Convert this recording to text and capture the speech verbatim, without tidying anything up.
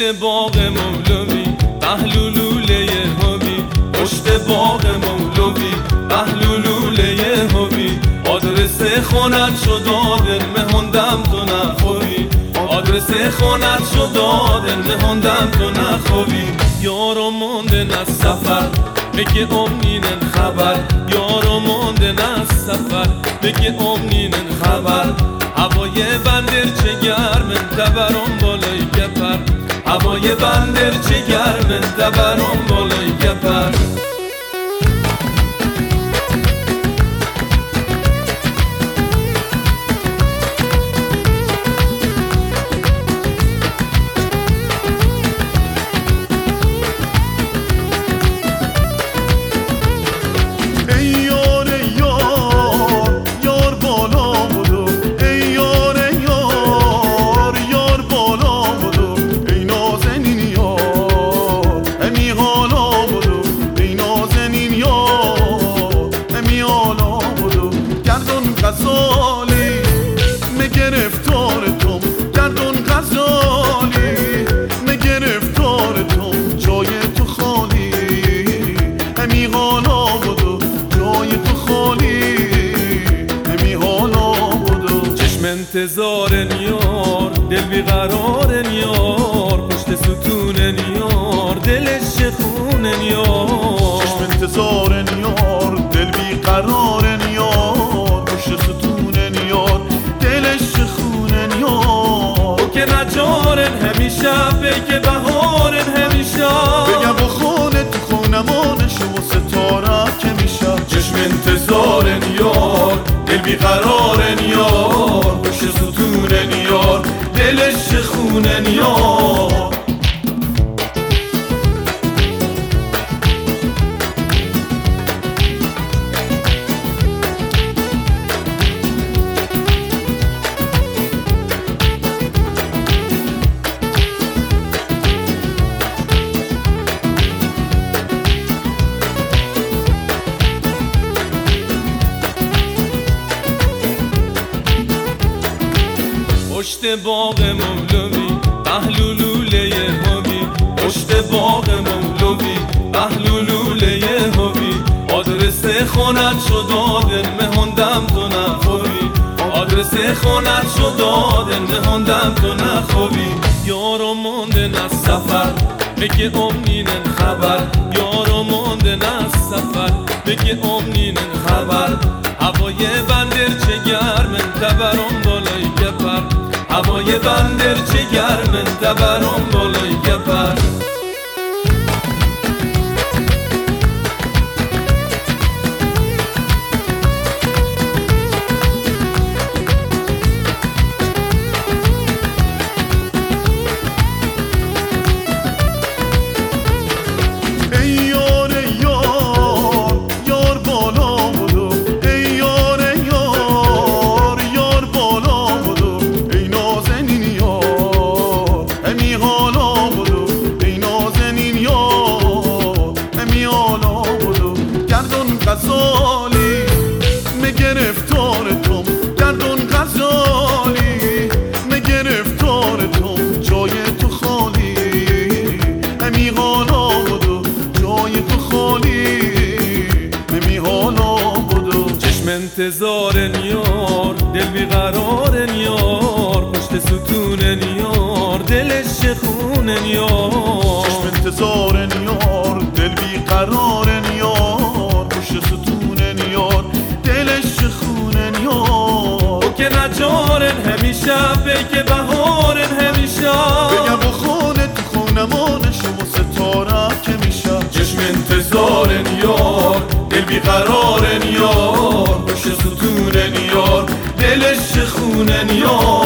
پشت باغ مولوی پهلو لوله هوی، پشت باغ مولوی پهلو لوله هوی، آدرس خونت شو دادن مهندم تو نخوی، آدرس خونت شو دادن مهندم تو نخوی. یارو موندن از سفر بگه امنینن خبر، یارو موندن از سفر بگه امنینن خبر. هوای بندر چه گرمن تبرم بالای گپر، هوای بندر چه گرمن تبرم بالای گپر. غزالی مگرفتار توم گردون غزالی مگرفتار توم جای تو خالی، همی حالا بدو جای تو خالی، همی حالا بدو. چشم انتظار یار دل بیقرار یار، پشت ستون یار دلش شخون یار. چشم انتظار یار دل بیقرار یار، ستون یار دلش خونن یار. او که نجارن همیشه بگه بهارن همیشه، بگه با خونه تو خونمانش و ستاره که میشه. چشم انتظارن یار دل بیقرارن یار، پشت ستون یار دلش خونن یار. پشت باغ مولوی پهلو لوله هوی، پشت باغ مولوی پهلو لوله هوی، آدرس خونت شو دادن مهندم تو نخوی، آدرس خونت شو دادن مهندم تو نخوی. یارو موندن از سفر بگه امنینن خبر، یارو موندن از سفر بگه امنینن خبر. هوای بندر چه گرمن تبرم بالای گپر، هوای بندر چه گرمن تبرم بالای گپر. غزالی مگرفتار توم گردون غزالی مگرفتار توم جای تو خالی، همی حالا بدو جای تو خالی، همی حالا بدو. چشم انتظار یار دل بیقرار یار، پشت ستون یار دلش شخون یار. چشم انتظار یار دل بیقرار یار، ستون یار دلش خونن یار. او که نجارن همیشه بگه بهارن همیشه، بگه با خونه تو خونمانش و ستاره که میشه. چشم انتظارن یار دل بیقرارن یار، پشت ستون یار دلش خونن یار.